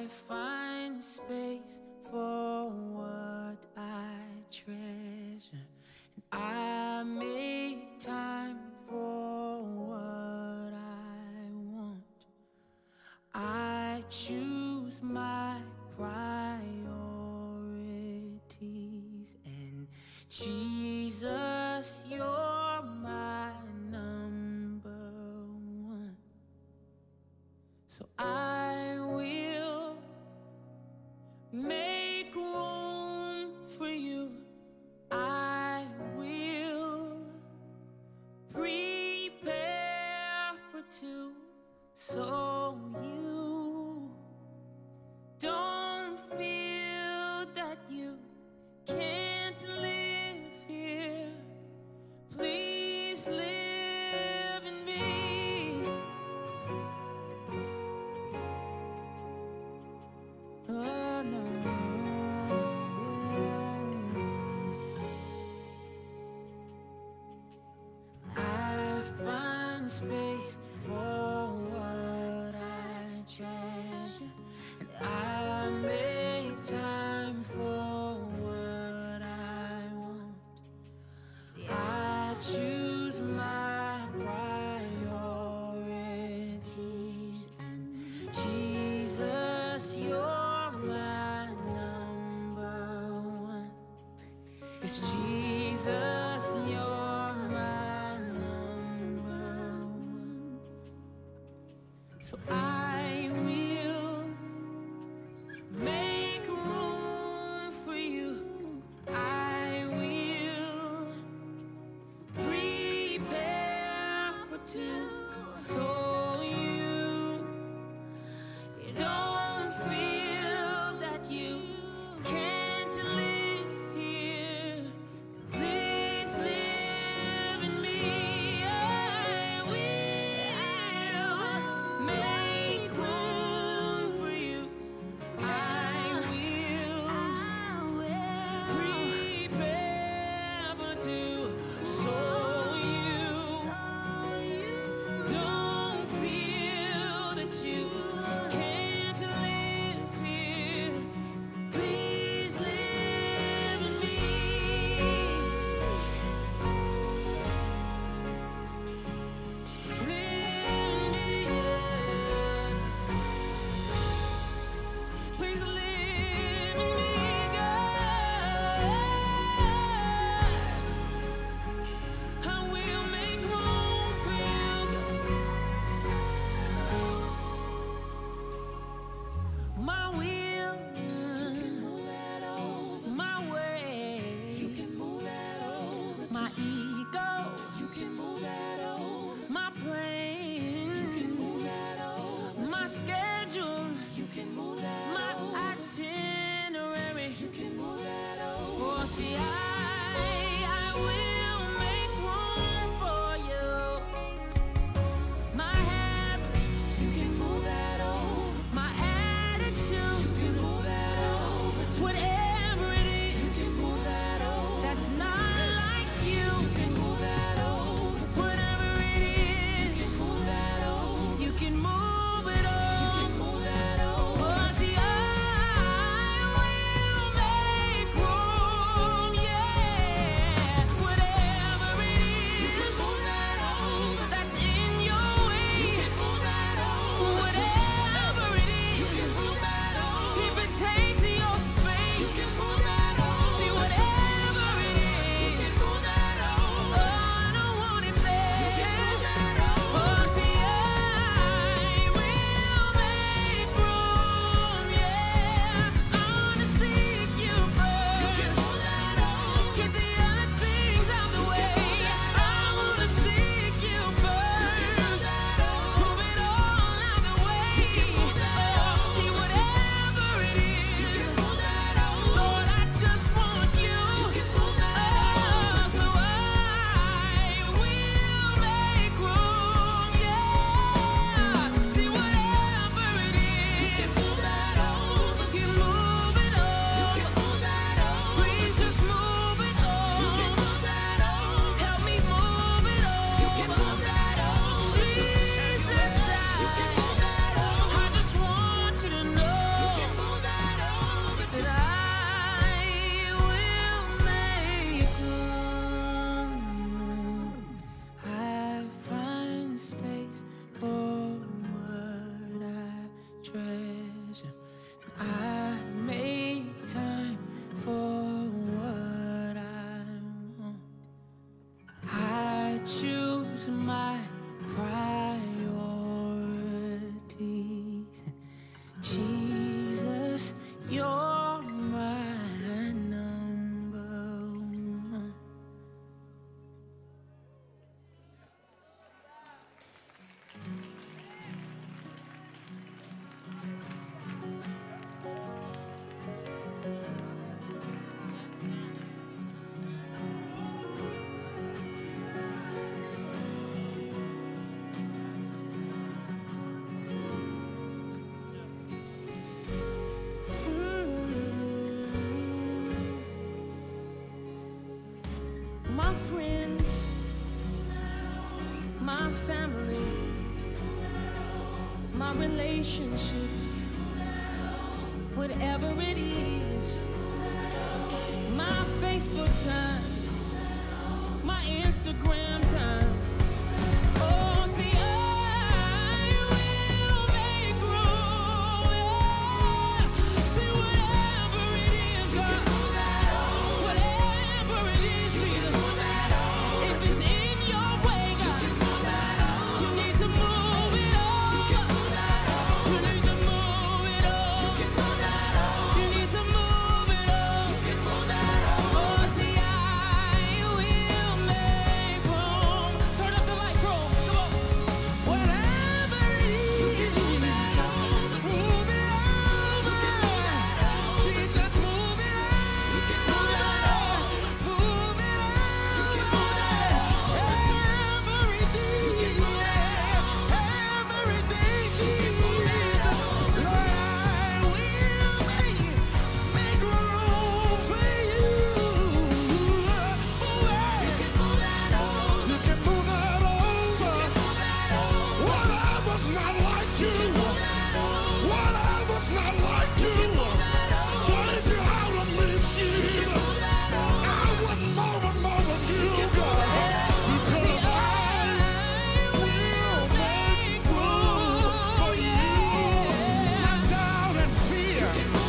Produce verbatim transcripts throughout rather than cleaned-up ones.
find space for what I treasure, and I make time for what I want. I choose my priorities, and Jesus, you're my number one. So I will make room for you. I will prepare for two, so you don't feel that you can't live here. Please live in me. Oh no. I find space for what I treasure, and I make time for what I want. I choose my priorities, and Jesus, you're my number one. It's Jesus, you're my number one. So I will make room for you. I will prepare for two, so you don't feel that you can't live here. Please live in me. I will make room for you. I will prepare for two, so you don't feel that you can't live here. Please live in me. Live in me, yeah. Please live in me, God. I will make room for you. My will, my way, my ego, my plans, my schedule, my itinerary. Oh, see, I, I will make room for you. My habit, my attitude, whatever it is that's not like you, whatever it is, you can move it all. Oh, see, I will make room, yeah. friends, my family, my relationships, whatever it is, my Facebook time, my Instagram time. Oh, see, I will make room. Yeah. See, whatever it is, God, whatever it is, Jesus, if it's in your way, God, you need to move it over. You need to move it over. You need to move it over. Oh, see, I will make room. Turn up the light, bro. Come on. Whatever it is, move it over. Jesus, move it over. Move it over. Everything, everything, Jesus. Lord, I will make, make room for you. Move it. You can move that over. Whatever's not like you, whatever's not like you, take it out of me, Jesus. I want more and more of you, God, because I will make room for you. Not doubt and fear,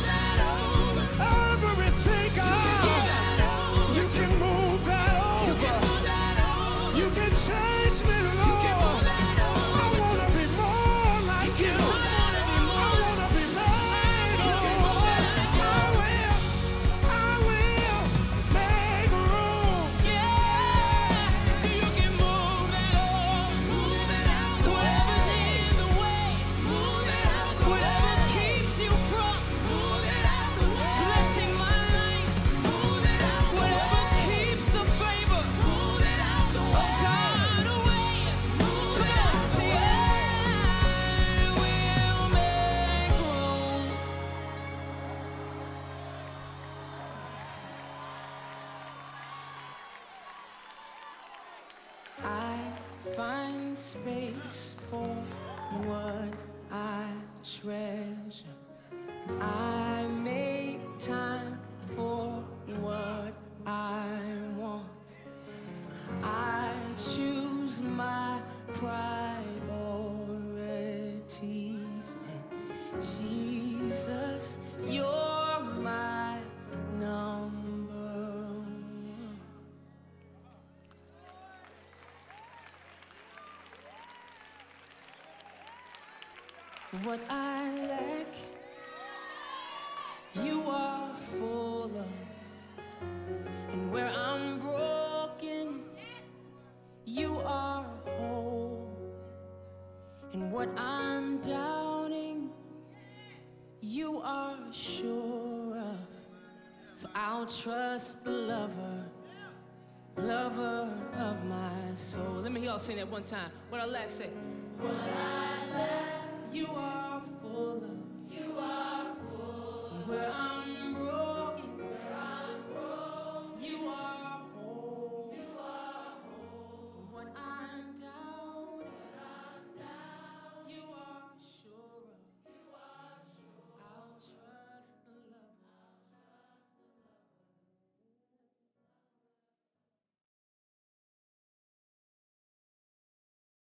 everything, God, you can move that over. You can change me, Lord. I want to be more like you. I want to be made over. I will, I will make room. Yeah, you can move it over. Whatever's in the way, whatever keeps you from blessing my life, whatever keeps the favor of God away. Come on, say, I will make room. I find space for what I treasure. I make time for what I want. I choose my priorities. And Jesus, you're my number one. What I lack, you are full of. And where I'm broken, you are whole. And what I'm doubting, you are sure of. So I'll trust the lover, lover of my soul. Let me hear y'all sing that one time. What I lack, say. What I lack, you are